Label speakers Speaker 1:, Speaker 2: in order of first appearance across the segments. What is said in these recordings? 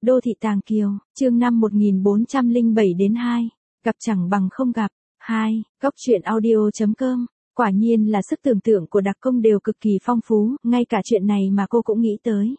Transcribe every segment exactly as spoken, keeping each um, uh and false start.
Speaker 1: Đô thị Tàng Kiều, chương năm một nghìn bốn trăm lẻ bảy đến hai, gặp chẳng bằng không gặp. hai. Góc truyện audio chấm com. Quả nhiên là sức tưởng tượng của đặc công đều cực kỳ phong phú, ngay cả chuyện này mà cô cũng nghĩ tới.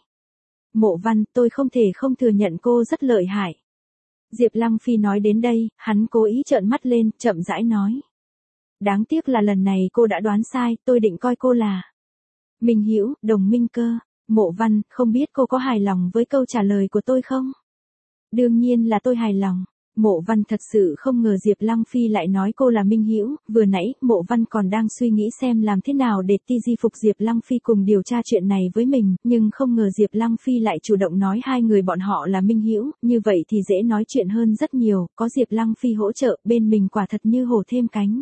Speaker 1: Mộ Văn, tôi không thể không thừa nhận cô rất lợi hại. Diệp Lăng Phi nói đến đây, hắn cố ý trợn mắt lên, chậm rãi nói. Đáng tiếc là lần này cô đã đoán sai, tôi định coi cô là Minh Hữu, đồng minh cơ. Mộ Văn, không biết cô có hài lòng với câu trả lời của tôi không? Đương nhiên là tôi hài lòng. Mộ Văn thật sự không ngờ Diệp Lăng Phi lại nói cô là Minh Hữu, vừa nãy, Mộ Văn còn đang suy nghĩ xem làm thế nào để ti di phục Diệp Lăng Phi cùng điều tra chuyện này với mình, nhưng không ngờ Diệp Lăng Phi lại chủ động nói hai người bọn họ là Minh Hữu, như vậy thì dễ nói chuyện hơn rất nhiều, có Diệp Lăng Phi hỗ trợ, bên mình quả thật như hổ thêm cánh.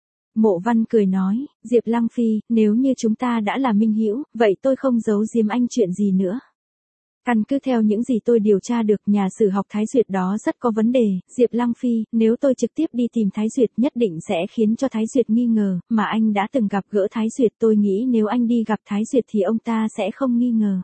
Speaker 1: Mộ Văn cười nói, Diệp Lăng Phi, nếu như chúng ta đã là Minh Hữu, vậy tôi không giấu giếm anh chuyện gì nữa. Căn cứ theo những gì tôi điều tra được, nhà sử học Thái Duyệt đó rất có vấn đề, Diệp Lăng Phi, nếu tôi trực tiếp đi tìm Thái Duyệt nhất định sẽ khiến cho Thái Duyệt nghi ngờ, mà anh đã từng gặp gỡ Thái Duyệt, tôi nghĩ nếu anh đi gặp Thái Duyệt thì ông ta sẽ không nghi ngờ.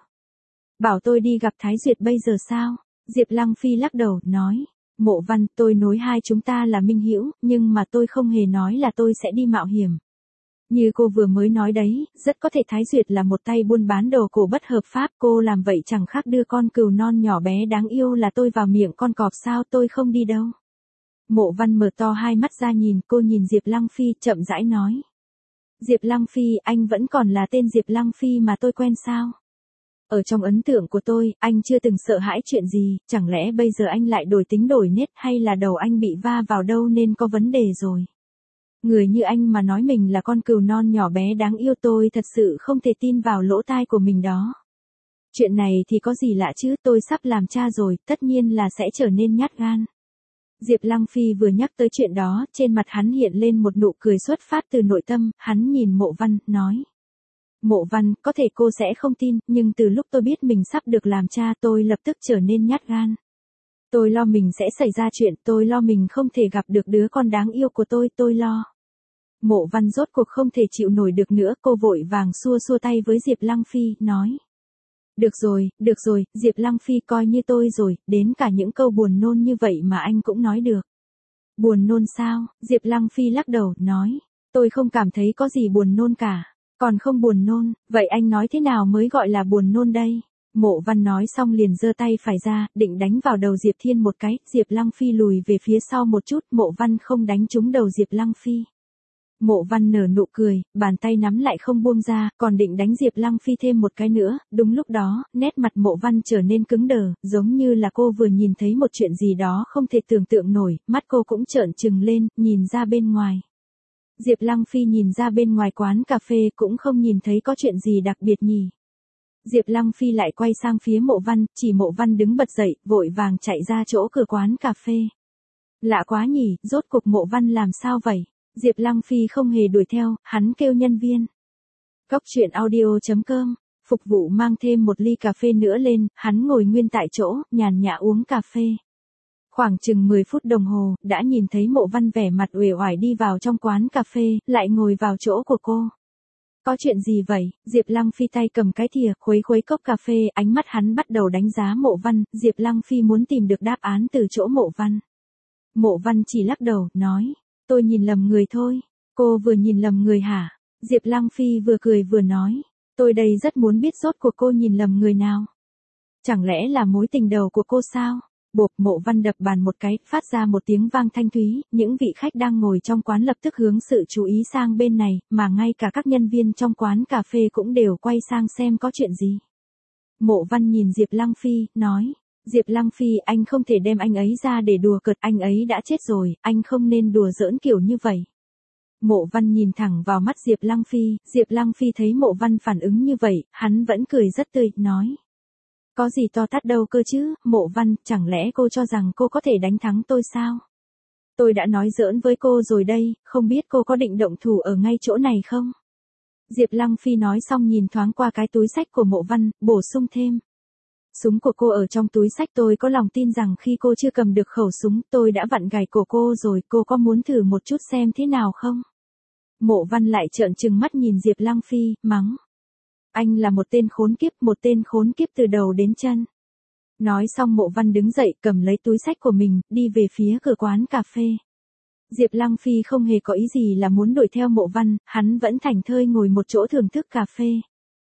Speaker 1: Bảo tôi đi gặp Thái Duyệt bây giờ sao? Diệp Lăng Phi lắc đầu, nói. Mộ Văn, tôi nối hai chúng ta là Minh Hữu, nhưng mà tôi không hề nói là tôi sẽ đi mạo hiểm. Như cô vừa mới nói đấy, rất có thể Thái Duyệt là một tay buôn bán đồ cổ bất hợp pháp, cô làm vậy chẳng khác đưa con cừu non nhỏ bé đáng yêu là tôi vào miệng con cọp sao, tôi không đi đâu. Mộ Văn mở to hai mắt ra nhìn, cô nhìn Diệp Lăng Phi, chậm rãi nói. Diệp Lăng Phi, anh vẫn còn là tên Diệp Lăng Phi mà tôi quen sao? Ở trong ấn tượng của tôi, anh chưa từng sợ hãi chuyện gì, chẳng lẽ bây giờ anh lại đổi tính đổi nết hay là đầu anh bị va vào đâu nên có vấn đề rồi? Người như anh mà nói mình là con cừu non nhỏ bé đáng yêu, tôi thật sự không thể tin vào lỗ tai của mình đó. Chuyện này thì có gì lạ chứ, tôi sắp làm cha rồi, tất nhiên là sẽ trở nên nhát gan. Diệp Lăng Phi vừa nhắc tới chuyện đó, trên mặt hắn hiện lên một nụ cười xuất phát từ nội tâm, hắn nhìn Mộ Văn, nói. Mộ Văn, có thể cô sẽ không tin, nhưng từ lúc tôi biết mình sắp được làm cha tôi lập tức trở nên nhát gan. Tôi lo mình sẽ xảy ra chuyện, tôi lo mình không thể gặp được đứa con đáng yêu của tôi, tôi lo. Mộ Văn rốt cuộc không thể chịu nổi được nữa, cô vội vàng xua xua tay với Diệp Lăng Phi, nói. Được rồi, được rồi, Diệp Lăng Phi coi như tôi rồi, đến cả những câu buồn nôn như vậy mà anh cũng nói được. Buồn nôn sao? Diệp Lăng Phi lắc đầu, nói. Tôi không cảm thấy có gì buồn nôn cả. Còn không buồn nôn, vậy anh nói thế nào mới gọi là buồn nôn đây? Mộ Văn nói xong liền giơ tay phải ra, định đánh vào đầu Diệp Thiên một cái, Diệp Lăng Phi lùi về phía sau một chút, Mộ Văn không đánh trúng đầu Diệp Lăng Phi. Mộ Văn nở nụ cười, bàn tay nắm lại không buông ra, còn định đánh Diệp Lăng Phi thêm một cái nữa, đúng lúc đó, nét mặt Mộ Văn trở nên cứng đờ, giống như là cô vừa nhìn thấy một chuyện gì đó không thể tưởng tượng nổi, mắt cô cũng trợn trừng lên, nhìn ra bên ngoài. Diệp Lăng Phi nhìn ra bên ngoài quán cà phê cũng không nhìn thấy có chuyện gì đặc biệt nhỉ. Diệp Lăng Phi lại quay sang phía Mộ Văn, chỉ Mộ Văn đứng bật dậy, vội vàng chạy ra chỗ cửa quán cà phê. Lạ quá nhỉ, rốt cuộc Mộ Văn làm sao vậy? Diệp Lăng Phi không hề đuổi theo, hắn kêu nhân viên. Góc truyện audio chấm com, phục vụ mang thêm một ly cà phê nữa lên, hắn ngồi nguyên tại chỗ, nhàn nhã uống cà phê. Khoảng chừng mười phút đồng hồ, đã nhìn thấy Mộ Văn vẻ mặt uể oải đi vào trong quán cà phê, lại ngồi vào chỗ của cô. Có chuyện gì vậy? Diệp Lăng Phi tay cầm cái thìa, khuấy khuấy cốc cà phê, ánh mắt hắn bắt đầu đánh giá Mộ Văn, Diệp Lăng Phi muốn tìm được đáp án từ chỗ Mộ Văn. Mộ Văn chỉ lắc đầu, nói, tôi nhìn lầm người thôi. Cô vừa nhìn lầm người hả? Diệp Lăng Phi vừa cười vừa nói, tôi đây rất muốn biết rốt cuộc cô nhìn lầm người nào. Chẳng lẽ là mối tình đầu của cô sao? Bộp, Mộ Văn đập bàn một cái, phát ra một tiếng vang thanh thúy, những vị khách đang ngồi trong quán lập tức hướng sự chú ý sang bên này, mà ngay cả các nhân viên trong quán cà phê cũng đều quay sang xem có chuyện gì. Mộ Văn nhìn Diệp Lăng Phi, nói, Diệp Lăng Phi, anh không thể đem anh ấy ra để đùa cợt, anh ấy đã chết rồi, anh không nên đùa giỡn kiểu như vậy. Mộ Văn nhìn thẳng vào mắt Diệp Lăng Phi, Diệp Lăng Phi thấy Mộ Văn phản ứng như vậy, hắn vẫn cười rất tươi, nói. Có gì to tát đâu cơ chứ, Mộ Văn, chẳng lẽ cô cho rằng cô có thể đánh thắng tôi sao? Tôi đã nói giỡn với cô rồi đây, không biết cô có định động thủ ở ngay chỗ này không? Diệp Lăng Phi nói xong nhìn thoáng qua cái túi xách của Mộ Văn, bổ sung thêm. Súng của cô ở trong túi xách, tôi có lòng tin rằng khi cô chưa cầm được khẩu súng, tôi đã vặn gài cổ cô rồi, cô có muốn thử một chút xem thế nào không? Mộ Văn lại trợn trừng mắt nhìn Diệp Lăng Phi, mắng. Anh là một tên khốn kiếp, một tên khốn kiếp từ đầu đến chân. Nói xong Mộ Văn đứng dậy cầm lấy túi xách của mình, đi về phía cửa quán cà phê. Diệp Lăng Phi không hề có ý gì là muốn đuổi theo Mộ Văn, hắn vẫn thảnh thơi ngồi một chỗ thưởng thức cà phê.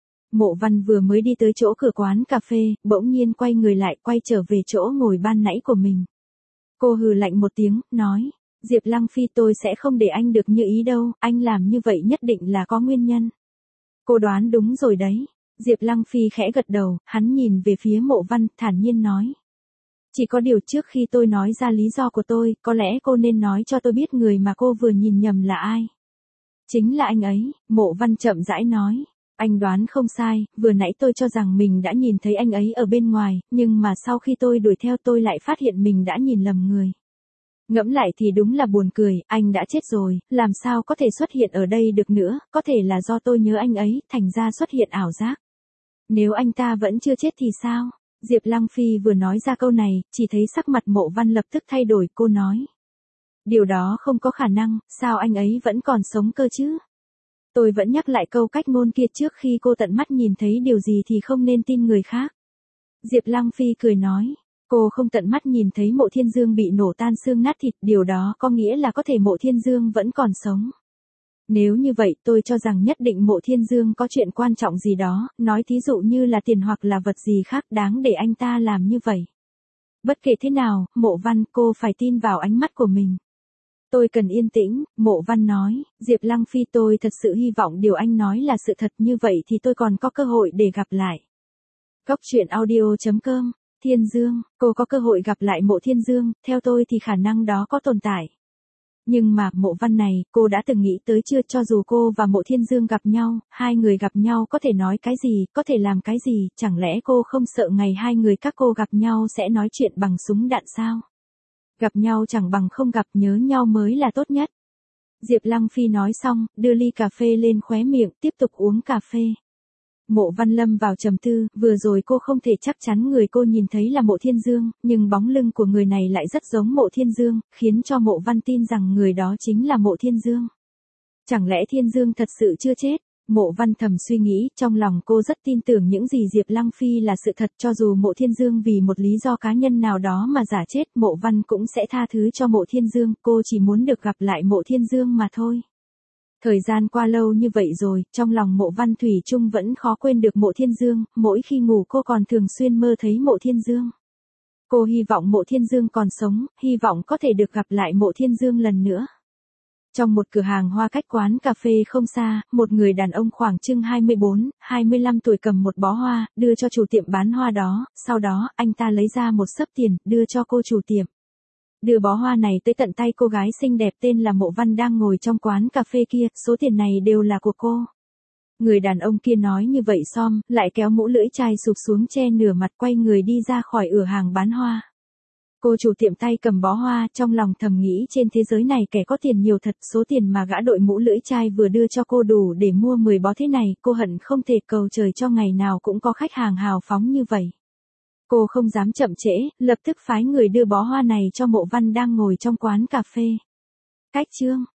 Speaker 1: Mộ Văn vừa mới đi tới chỗ cửa quán cà phê, bỗng nhiên quay người lại, quay trở về chỗ ngồi ban nãy của mình. Cô hừ lạnh một tiếng, nói, Diệp Lăng Phi tôi sẽ không để anh được như ý đâu, anh làm như vậy nhất định là có nguyên nhân. Cô đoán đúng rồi đấy. Diệp Lăng Phi khẽ gật đầu, hắn nhìn về phía Mộ Văn, thản nhiên nói. Chỉ có điều trước khi tôi nói ra lý do của tôi, có lẽ cô nên nói cho tôi biết người mà cô vừa nhìn nhầm là ai. Chính là anh ấy, Mộ Văn chậm rãi nói. Anh đoán không sai, vừa nãy tôi cho rằng mình đã nhìn thấy anh ấy ở bên ngoài, nhưng mà sau khi tôi đuổi theo tôi lại phát hiện mình đã nhìn lầm người. Ngẫm lại thì đúng là buồn cười, anh đã chết rồi, làm sao có thể xuất hiện ở đây được nữa, có thể là do tôi nhớ anh ấy, thành ra xuất hiện ảo giác. Nếu anh ta vẫn chưa chết thì sao? Diệp Lăng Phi vừa nói ra câu này, chỉ thấy sắc mặt Mộ Văn lập tức thay đổi, cô nói. Điều đó không có khả năng, sao anh ấy vẫn còn sống cơ chứ? Tôi vẫn nhắc lại câu cách ngôn kia, trước khi cô tận mắt nhìn thấy điều gì thì không nên tin người khác. Diệp Lăng Phi cười nói. Cô không tận mắt nhìn thấy Mộ Thiên Dương bị nổ tan xương nát thịt, điều đó có nghĩa là có thể Mộ Thiên Dương vẫn còn sống. Nếu như vậy tôi cho rằng nhất định Mộ Thiên Dương có chuyện quan trọng gì đó, nói thí dụ như là tiền hoặc là vật gì khác đáng để anh ta làm như vậy. Bất kể thế nào, Mộ Văn, cô phải tin vào ánh mắt của mình. Tôi cần yên tĩnh, Mộ Văn nói, Diệp Lăng Phi tôi thật sự hy vọng điều anh nói là sự thật, như vậy thì tôi còn có cơ hội để gặp lại. Góc truyện audio chấm com, Thiên Dương, cô có cơ hội gặp lại Mộ Thiên Dương, theo tôi thì khả năng đó có tồn tại. Nhưng mà, Mộ Văn này, cô đã từng nghĩ tới chưa, cho dù cô và Mộ Thiên Dương gặp nhau, hai người gặp nhau có thể nói cái gì, có thể làm cái gì, chẳng lẽ cô không sợ ngày hai người các cô gặp nhau sẽ nói chuyện bằng súng đạn sao? Gặp nhau chẳng bằng không gặp, nhớ nhau mới là tốt nhất. Diệp Lăng Phi nói xong, đưa ly cà phê lên khóe miệng, tiếp tục uống cà phê. Mộ Văn lâm vào trầm tư, vừa rồi cô không thể chắc chắn người cô nhìn thấy là Mộ Thiên Dương, nhưng bóng lưng của người này lại rất giống Mộ Thiên Dương, khiến cho Mộ Văn tin rằng người đó chính là Mộ Thiên Dương. Chẳng lẽ Thiên Dương thật sự chưa chết? Mộ Văn thầm suy nghĩ, trong lòng cô rất tin tưởng những gì Diệp Lăng Phi là sự thật, cho dù Mộ Thiên Dương vì một lý do cá nhân nào đó mà giả chết, Mộ Văn cũng sẽ tha thứ cho Mộ Thiên Dương, cô chỉ muốn được gặp lại Mộ Thiên Dương mà thôi. Thời gian qua lâu như vậy rồi, trong lòng Mộ Văn thủy chung vẫn khó quên được Mộ Thiên Dương, mỗi khi ngủ cô còn thường xuyên mơ thấy Mộ Thiên Dương. Cô hy vọng Mộ Thiên Dương còn sống, hy vọng có thể được gặp lại Mộ Thiên Dương lần nữa. Trong một cửa hàng hoa cách quán cà phê không xa, một người đàn ông khoảng chừng hai mươi bốn, hai mươi lăm tuổi cầm một bó hoa, đưa cho chủ tiệm bán hoa đó, sau đó, anh ta lấy ra một xấp tiền, đưa cho cô chủ tiệm. Đưa bó hoa này tới tận tay cô gái xinh đẹp tên là Mộ Văn đang ngồi trong quán cà phê kia, số tiền này đều là của cô. Người đàn ông kia nói như vậy xong, lại kéo mũ lưỡi chai sụp xuống che nửa mặt, quay người đi ra khỏi cửa hàng bán hoa. Cô chủ tiệm tay cầm bó hoa, trong lòng thầm nghĩ trên thế giới này kẻ có tiền nhiều thật, số tiền mà gã đội mũ lưỡi chai vừa đưa cho cô đủ để mua mười bó thế này, cô hận không thể cầu trời cho ngày nào cũng có khách hàng hào phóng như vậy. Cô không dám chậm trễ, lập tức phái người đưa bó hoa này cho Mộ Văn đang ngồi trong quán cà phê. Cách chương